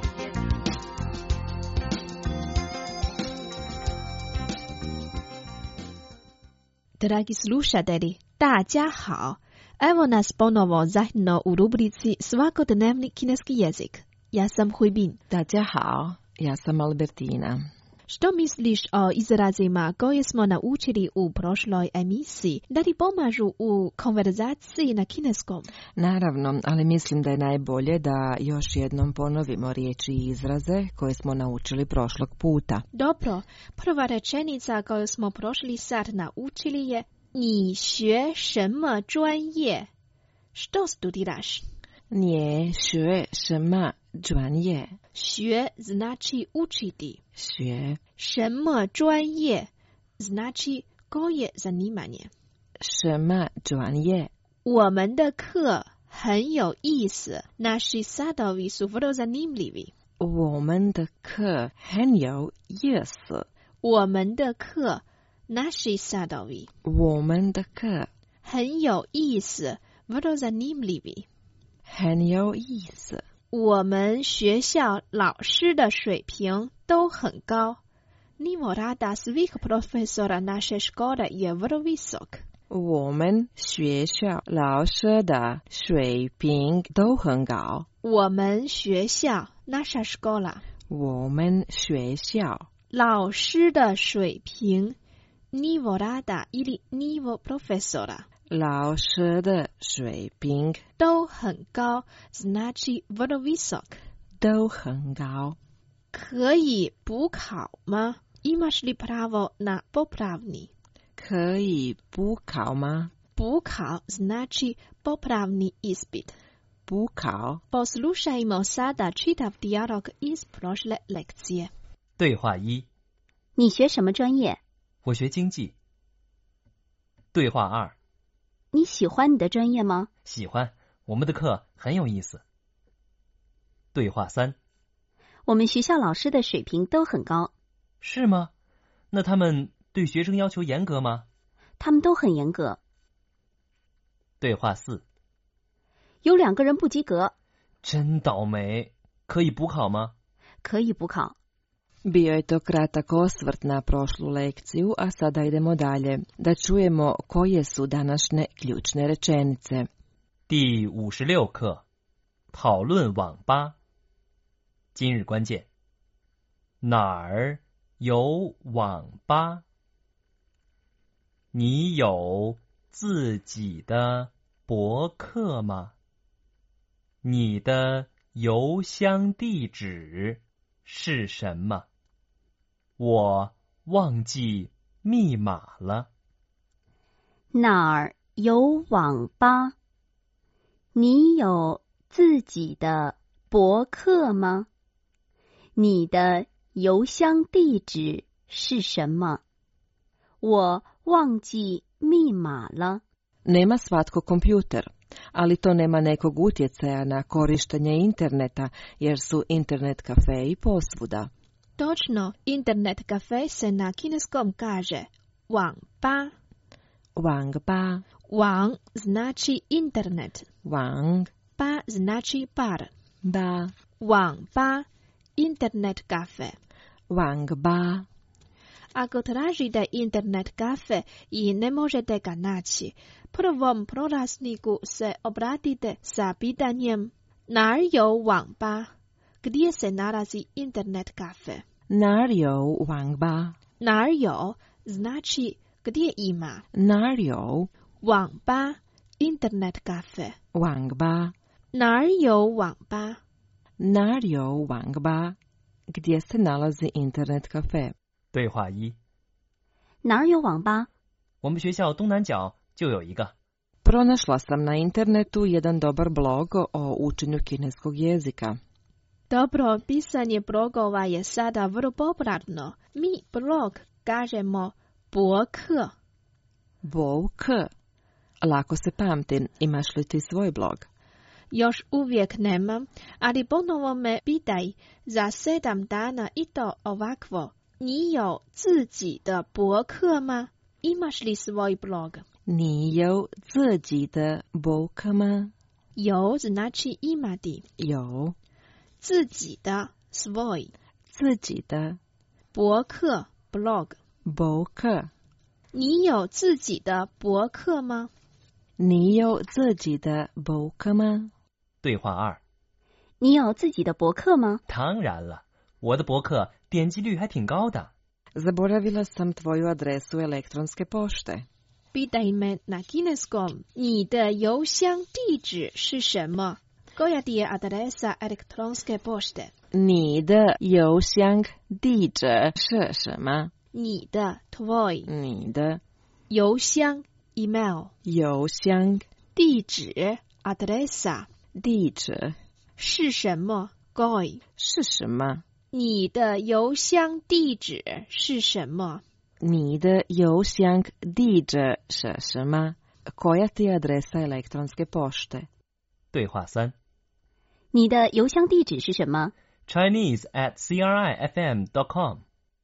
Dragi slušatelji, 大家好. Evo nas ponovo zajedno u rubrici Svakodnevni kineski jezik. Ja sam Huibin. 大家好, ja sam Albertina. Što misliš o izrazima koje smo naučili u prošloj emisiji? Da li pomažu u konverzaciji na kineskom? Naravno, ali mislim da je najbolje da još jednom ponovimo riječi i izraze koje smo naučili prošlog puta. Dobro, prva rečenica koju smo prošli sad naučili je 你学什么专业? Što studiraš? 你学什么专业? 学 znači učiti. 学什么专业 znači koje zanimanje. 什么专业? 我们的课很有意思. Naši sadovi su vrlo zanimljivi. 我们的课很有意思. 我们的课 Naši sadovi. 我们的课很有意思 vrlo zanimljivi. 很有意思. 我们学校老师的水平都很高. Nivo rada svih profesora naše škole je vrlo visok. 我们学校老师的水平都很高. 我们学校 naša škola. 我们学校老师的水平 Nivo rada ili nivo profesora. 老师的水平都很高 znači vrlo visok. 都很高. 可以补考吗? Imaš li pravo na popravni? 可以补考吗? 补考 znači popravni ispit. 补考. Poslušajmo sada čitav dijalog iz prošle lekcije. 对话一， 你学什么专业？ 我学经济。对话二， 你喜欢你的专业吗？ 喜欢，我们的课很有意思。对话三， 我们学校老师的水平都很高。 是吗？那他们对学生要求严格吗？ 他们都很严格。 对话四， 有两个人不及格。 真倒霉，可以补考吗？ 可以补考。 Bio je to kratak osvrt na prošlu lekciju, a sada idemo dalje, da čujemo koje su današnje ključne rečenice. 第五十六课，讨论网吧。今日关键，哪儿有网吧？你有自己的博客吗？你的邮箱地址是什么？我忘记密码了。 哪儿有网吧？你有自己的博客吗？你的邮箱地址是什么？我忘记密码了。 Nema svatko kompjuter, ali to nema nekog utjecaja na korištenje interneta, jer su internet kafeji posvuda. Točno, internet kafe se na kineskom kaže wang ba. Wang ba. Wang znači internet. Wang. Ba znači bar. Ba. Wang ba, internet kafe. Wang ba. Ako tražite internet kafe i ne možete ga naći, prvom prolazniku se obratite sa pitanjem 哪儿有网吧? Gdje se nalazi internet kafe? 哪儿有网吧? 哪儿有 znači gdje ima? 哪儿有网吧 internet kafe. 网吧哪儿有网吧？ 哪儿有网吧？ Gdje se nalazi internet kafe? 对话一： 哪儿有网吧？ 我们学校东南角就有一个。 Pronašla sam na internetu jedan dobar blog o učenju kineskog jezika. Dobro, pisanje blogova je sada vrlo popularno. Mi blog kažemo 博客. Blog. Lako se pamti. Imaš li ti svoj blog? Još uvijek nemam, ali ponovo me pitaj za sedam dana i to ovakvo. 你有自己的博客吗? Imaš li svoj blog? 你有自己的blog吗? 有 znači imati. 有自己的 svoj. 自己的博客 blog. blog. 你有自己的博客吗？ 你有自己的博客吗？ 对话二： 你有自己的博客吗？ 当然了，我的博客点击率还挺高的。 Zaboravila sam tvoju adresu elektronske pošte. Pitaj me na kineskom. 你的邮箱地址是什么？ Koja ti je adresa elektronske pošte? 你的邮箱地址是什么？ 你的 tvoj. 你的邮箱 email. 邮箱地址 adresa. 地址是什么 goi. 是什么？ 你的邮箱地址是什么？ 你的邮箱地址是什么？ Koja ti je adresa elektronske pošte? 对话三： 你的邮箱地址是什么？ Chinese at c r i f m dot com.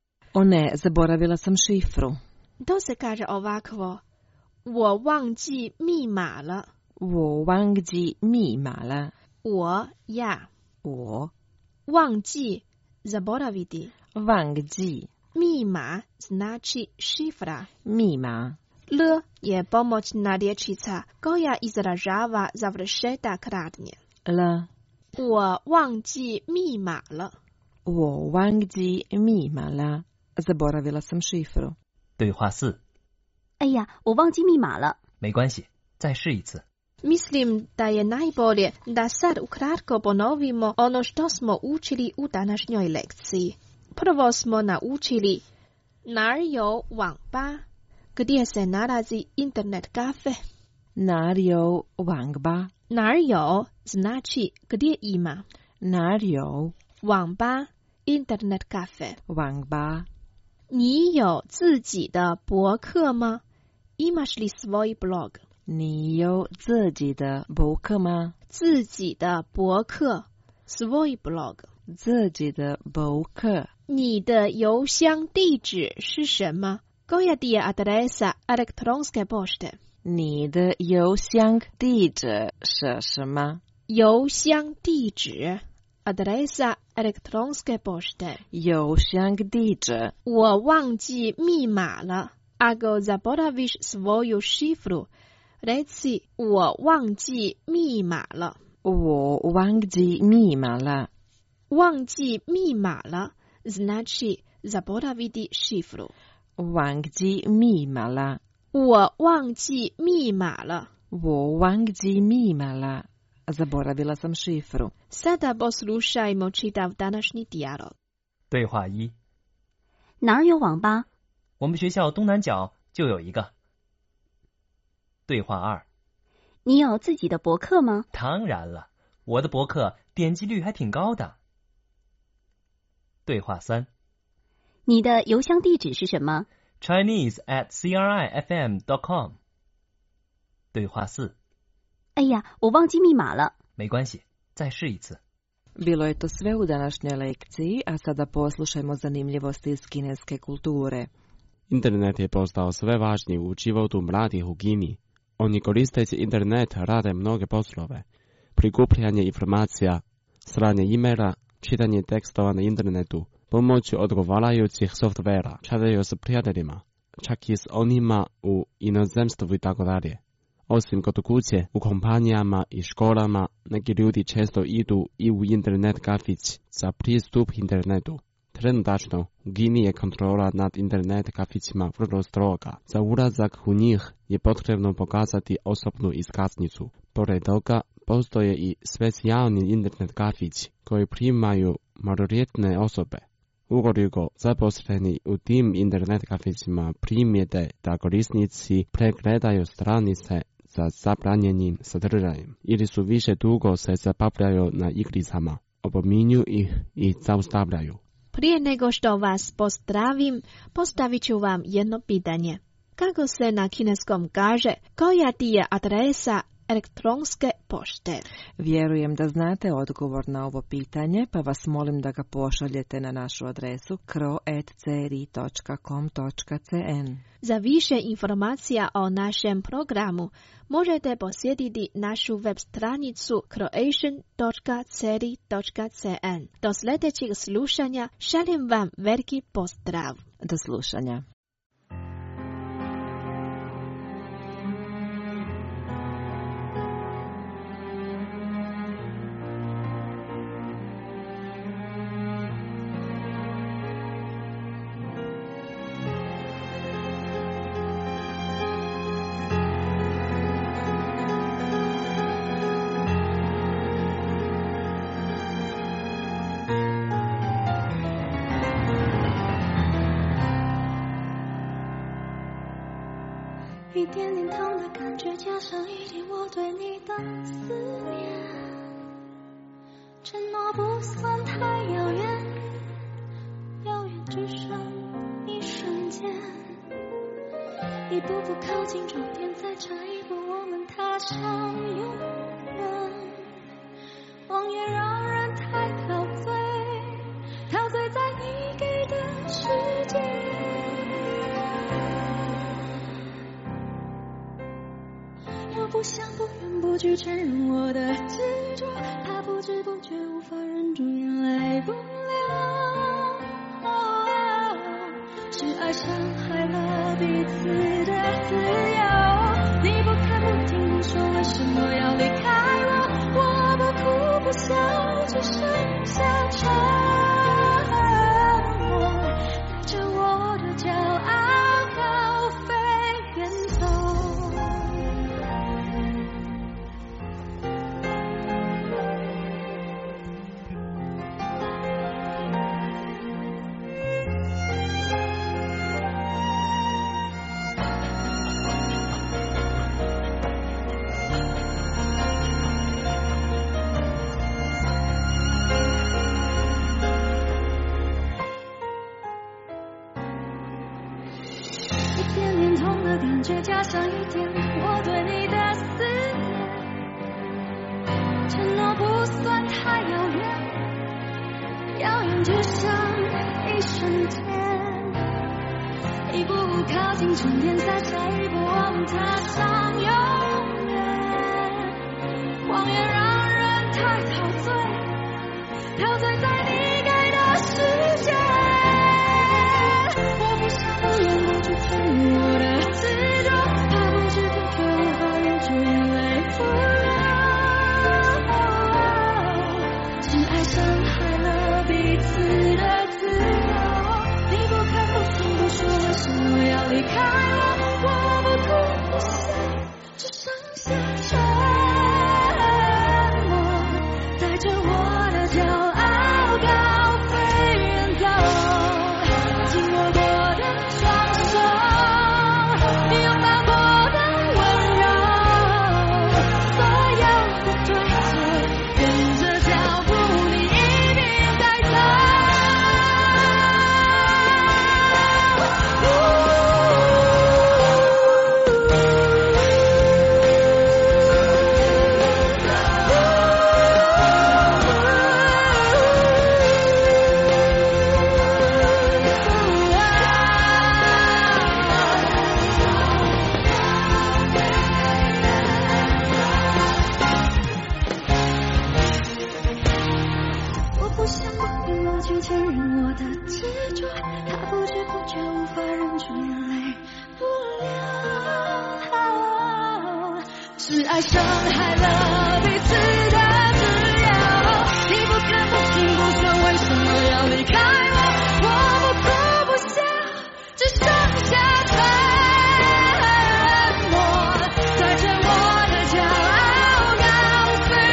O ne, zaboravila sam šifru. To se kaže ovakvo. 我忘记密码了。 我忘记密码了。 我 ja. 我忘记 zaboraviti. 忘记密码 znači šifra. 密码 L je pomoćna rječica koja izražava završetak radnje. L. 我忘记密码了。 我忘记密码了。Zaboravila sam šifru. 对话四： 哎呀，我忘记密码了。 没关系，再试一次。 Mislim da je najbolje da sad ukratko ponovimo ono što smo učili u današnjoj lekciji. Prvo smo naučili 哪儿有网吧 gdje se nalazi internet kafe. 哪儿有网吧？ 哪儿有 znači gdje ima. 哪儿有网吧 internet kafe. 网吧？ 你有自己的博客吗？ Imaš li svoj blog? 你有自己的博客吗？ 自己的博客 svoj blog. 自己的博客。 你的邮箱地址是什么？ Koja ti je adresa elektronske pošte? 你的邮箱地址是什么？ 邮箱地址 adresa elektronske pošte. 邮箱地址。 我忘记密码了。Ako zaboraviš svoju šifru, reci 我忘记密码了。 我忘记密码了。 忘记密码了 znači zaboraviti šifru. 忘记密码了。 我忘记密码了。 我忘记密码了。Zaboravila sam šifru. Sada poslušajmo čitav današnji dijalog. 对话一： 哪儿有网吧？ 我们学校东南角就有一个。对话二： 你有自己的博客吗？ 当然了，我的博客点击率还挺高的。对话三： 你的邮箱地址是什么？ Chinese at c r i f m dot com. 对话四： 哎呀，我忘记密码了。 没关系，再试一次。 Bilo je to sve u današnjoj lekciji, a sada poslušajmo zanimljivosti iz kineske kulture. Internet je postao sve važniji u životu mladih u Kini. Oni koristeći internet rade mnoge poslove. Prikupljanje informacija, slanje e-maila, čitanje tekstova na internetu, pomoću odgovarajućih softvera, čataju s prijateljima, čak i s onima u inozemstvu i tako dalje. Osim kod kuće, u kompanijama i školama, neki ljudi često idu i u internet kafić za pristup internetu. Trenutačno, u Kini je kontrola nad internet kafićima vrlo stroga. Za ulazak u njih je potrebno pokazati osobnu iskaznicu. Pored toga, postoje i specijalni internet kafići koji primaju maloljetne osobe. Ukoliko zaposleni u tim internet kafićima primijete da korisnici pregledaju stranice za zabranjenim sadržajem ili su više dugo se zabavljaju na igricama, opominju ih i zaustavljaju. Prije nego što vas pozdravim, postavit ću vam jedno pitanje. Kako se na kineskom kaže, koja ti je adresa elektronske pošte? Vjerujem da znate odgovor na ovo pitanje, pa vas molim da ga pošaljete na našu adresu kro at c r i točka com točka c n. Za više informacija o našem programu možete posjetiti našu web stranicu croatian točka c r i točka c n. Do sljedećeg slušanja šaljem vam veliki pozdrav. Do slušanja. 一点点痛的感觉，加上一点我对你的思念，承诺不算太遥远，遥远只剩一瞬间，一步步靠近终点，再差一步我们踏上永远。谎言让人太陶醉，陶醉在你给的世界。我不想不愿不去承认我的执着，怕不知不觉无法忍住眼泪不流，哦，是爱伤害了彼此的自由。你不看不听不说，为什么要离开我？我不哭不笑，只剩下沉默，带着我的骄傲高飞远走。加上一点我对你的思念，承诺不算太遥远，遥远只剩一瞬间，一步步靠近终点，在下一步我们踏上永远。谎言让人太陶醉，陶醉在你给的世界。我不想不愿不去承认我的执着，怕不知不觉无法忍住眼泪不流，是爱伤害了彼此的自由。你不看不听不说，为什么要离开我？我不哭不笑，只剩下沉默，带着我的骄傲高飞远走。紧握过的双手，拥抱过的温柔，所有的对错，跟着脚步你一定带走。我不想不愿我去承认我的执着，怕不知不觉无法忍住眼泪不流，是爱伤害了彼此的自由。你不看不听不说，为什么要离开我？我不哭不笑，只剩下沉默，带着我的骄傲高飞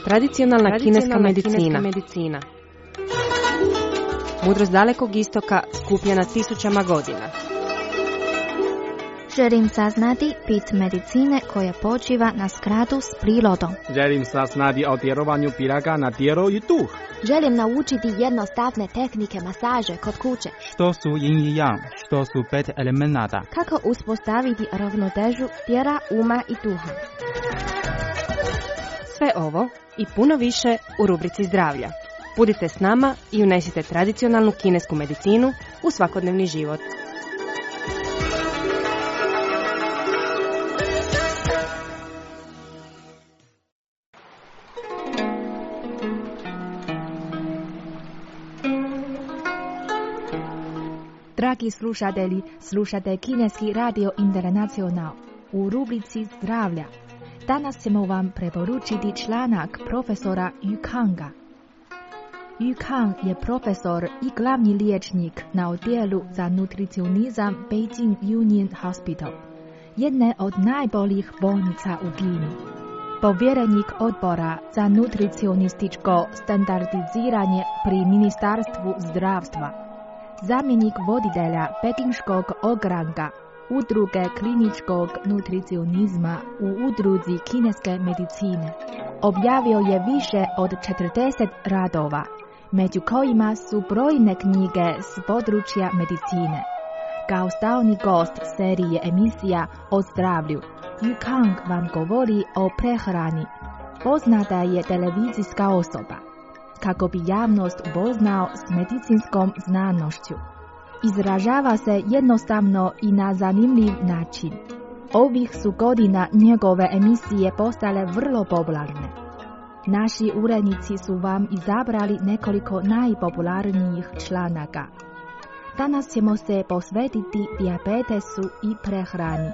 Tradicionalna, Tradicionalna kineska, medicina. kineska medicina. Mudrost dalekog istoka skupljena tisućama godina. Želim saznati bit medicine koja počiva na skladu s prirodom. Želim saznati o djelovanju piraga na tijelo i duh. Želim naučiti jednostavne tehnike masaže kod kuće. Što su yin i yang, što su pet elemenata. Kako uspostaviti ravnotežu tijela, uma i duha. Sve ovo i puno više u rubrici zdravlja. Budite s nama i unesite tradicionalnu kinesku medicinu u svakodnevni život. Dragi slušatelji, slušate Kineski radio Internacional u rubrici zdravlja. Danas ćemo vam preporučiti članak profesora Yu Kanga. Yu Kang je profesor i glavni liječnik na odjelu za nutricionizam Beijing Union Hospital, jedne od najboljih bolnica u Kini. Povjerenik odbora za nutricionističko standardiziranje pri Ministarstvu zdravstva. Zamjenik voditelja pekinškog ogranka Udruge kliničkog nutricionizma u Udruzi kineske medicine. Objavio je više od četrdeset radova, među kojima su brojne knjige s područja medicine. Kao stalni gost serije emisija o zdravlju, Yu Kang vam govori o prehrani. Poznata je televizijska osoba, kako bi javnost upoznao s medicinskom znanošću. Izražava se jednostavno i na zanimljiv način. Ovih su godina njegove emisije postale vrlo popularne. Naši urednici su vam izabrali nekoliko najpopularnijih članaka. Danas ćemo se posvetiti dijabetesu i prehrani.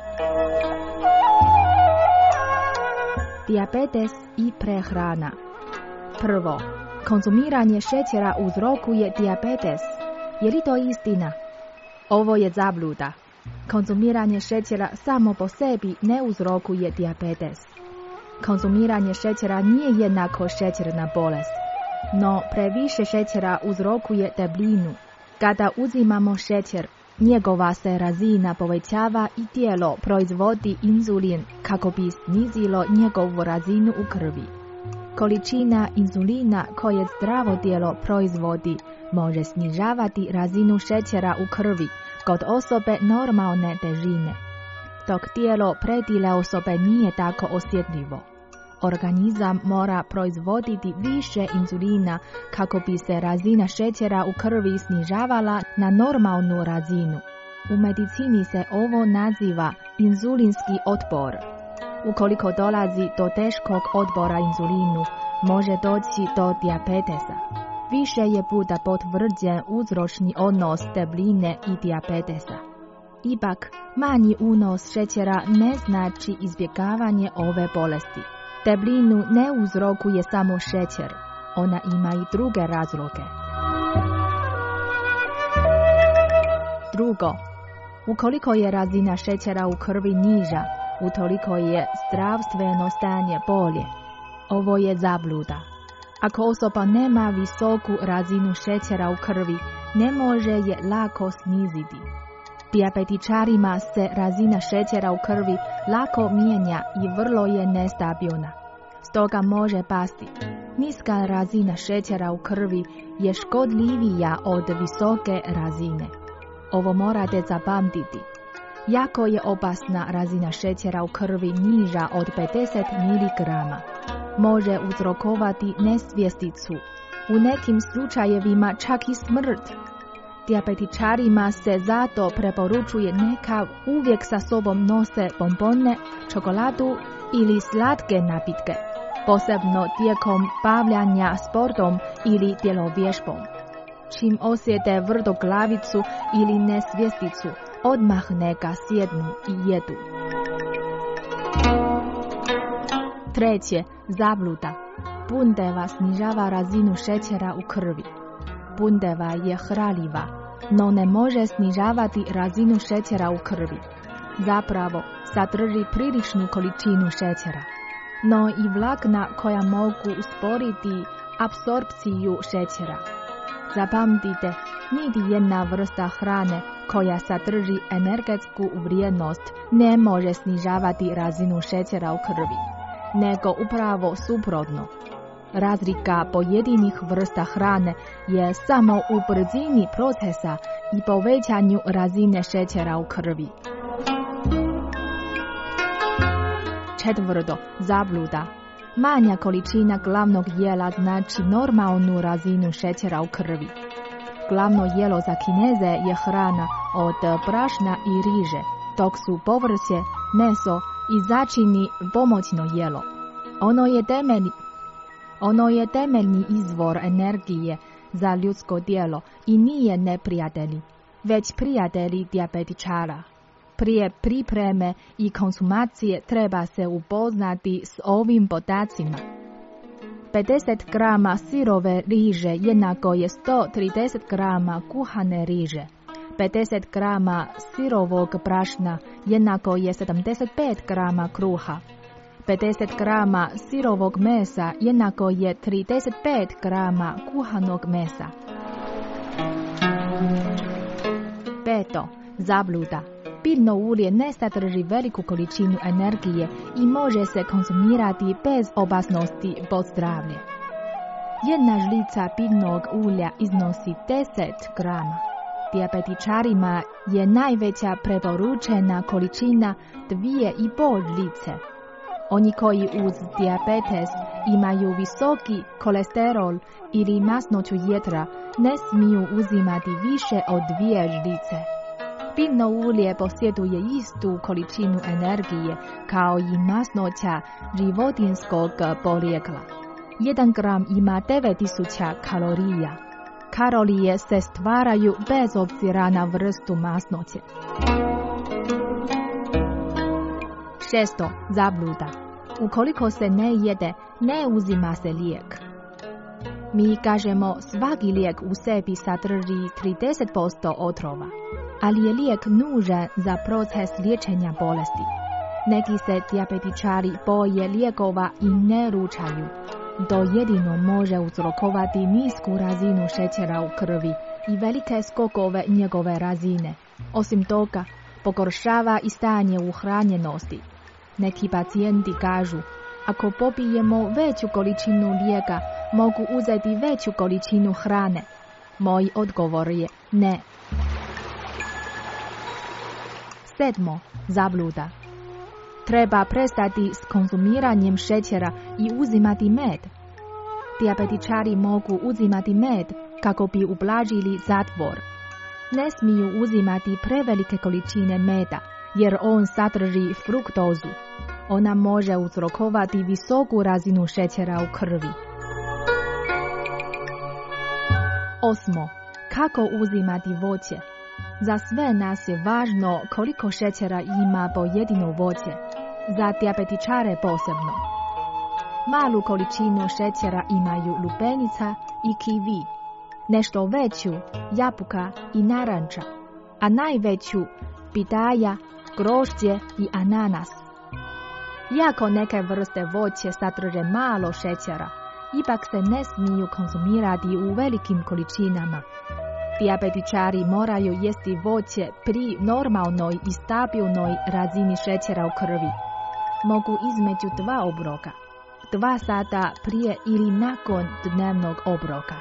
Dijabetes i prehrana. Prvo, konzumiranje šećera uzrokuje dijabetes. Je li to istina? Ovo je zabluda. Konzumiranje šećera samo po sebi ne uzrokuje dijabetes. Konzumiranje šećera nije jednako šećerna bolest, no previše šećera uzrokuje debljinu. Kada uzimamo šećer, njegova se razina povećava i tijelo proizvodi inzulin kako bi snizilo njegovu razinu u krvi. Količina inzulina koje zdravo tijelo proizvodi može snižavati razinu šećera u krvi kod osobe normalne težine, dok tijelo pretile osobe nije tako osjetljivo. Organizam mora proizvoditi više inzulina kako bi se razina šećera u krvi snižavala na normalnu razinu. U medicini se ovo naziva inzulinski otpor. Ukoliko dolazi do teškog otpora inzulinu, može doći do dijabetesa. Više je puta potvrđen uzročni odnos debljine i dijabetesa. Ipak, manji unos šećera ne znači izbjegavanje ove bolesti. Debljinu ne uzrokuje samo šećer, ona ima i druge razloge. Drugo, ukoliko je razina šećera u krvi niža, utoliko je zdravstveno stanje bolje. Ovo je zabluda. Ako osoba nema visoku razinu šećera u krvi, ne može je lako sniziti. Dijabetičarima se razina šećera u krvi lako mijenja i vrlo je nestabilna. Stoga može pasti. Niska razina šećera u krvi je škodljivija od visoke razine. Ovo morate zapamtiti. Jako je opasna razina šećera u krvi niža od pedeset miligrama. Može uzrokovati nesvjesticu, u nekim slučajevima čak i smrt. Dijabetičarima se zato preporučuje neka uvijek sa sobom nose bombone, čokoladu ili slatke napitke, posebno tijekom bavljanja sportom ili tjelovježbom. Čim osjete tvrdoglavicu ili nesvjesticu, odmah neka sjednu i jedu. Treće, zabluda. Bundeva snižava razinu šećera u krvi. Bundeva je hranljiva, no ne može snižavati razinu šećera u krvi. Zapravo, sadrži priličnu količinu šećera. no i vlakna koja mogu usporiti apsorpciju šećera. Zapamtite, niti jedna vrsta hrane koja sadrži energetsku vrijednost ne može snižavati razinu šećera u krvi, nego upravo suprotno. Razlika pojedinih vrsta hrane je samo u brzini procesa i povećanju razine šećera u krvi. Četvrto, zabluda. Manja količina glavnog jela znači normalnu razinu šećera u krvi. Glavno jelo za Kineze je hrana od brašna i riže, dok su povrće, meso i začini pomoćno jelo. Ono je temeljni, ono je temeljni izvor energije za ljudsko tijelo i nije neprijatelji, već prijatelji dijabetičara. Prije pripreme i konsumacije treba se upoznati s ovim podacima. pedeset grama sirove riže jednako je sto trideset grama kuhane riže. pedeset grama sirovog brašna jednako je sedamdeset pet grama kruha. pedeset grama sirovog mesa jednako je trideset pet grama kuhanog mesa. Peto, zabluda. Biljno ulje ne sadrži veliku količinu energije i može se konzumirati bez opasnosti po zdravlje. Jedna žlica biljnog ulja iznosi deset grama. Dijabetičarima je najveća preporučena količina dvije i pol žlice. Oni koji uz dijabetes imaju visoki kolesterol ili masnoću jetra ne smiju uzimati više od dvije žlice. Biljno ulje posjeduje istu količinu energije kao i masnoća životinjskog porijekla. Jedan gram ima devet tisuća kalorija. Kalorije se stvaraju bez obzira na vrstu masnoće. Šesto, zabluda. Ukoliko se ne jede, ne uzima se lijek. Mi kažemo svaki lijek u sebi sadrži trideset posto otrova, ali je lijek nužan za proces liječenja bolesti. Neki se dijabetičari boje lijekova i ne ručaju. To jedino može uzrokovati nisku razinu šećera u krvi i velike skokove njegove razine. Osim toga, pogoršava i stanje uhranjenosti. Neki pacijenti kažu, ako popijemo veću količinu lijeka, mogu uzeti veću količinu hrane. Moj odgovor je ne. Sedmo, zabluda. Treba prestati s konzumiranjem šećera i uzimati med. Dijabetičari mogu uzimati med kako bi ublažili zatvor. Ne smiju uzimati prevelike količine meda, jer on sadrži fruktozu. Ona može uzrokovati visoku razinu šećera u krvi. Osmo, kako uzimati voće? Za sve nas je važno koliko šećera ima pojedino voće, za dijabetičare posebno. Malu količinu šećera imaju lubenica i kiwi, nešto veću jabuka i naranča, a najveću pitaja, grožđe i ananas. Iako neke vrste voće sadrže malo šećera, ipak se ne smiju konzumirati u velikim količinama. Dijabetičari moraju jesti voće pri normalnoj i stabilnoj razini šećera u krvi. Mogu između dva obroka, dva sata prije ili nakon dnevnog obroka.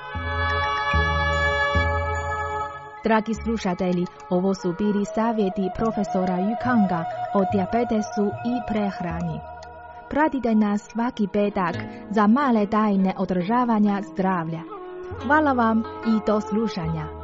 Dragi slušatelji, ovo su bili savjeti profesora Yukanga o dijabetesu i prehrani. Pratite nas svaki petak za male tajne održavanja zdravlja. Hvala vam i do slušanja.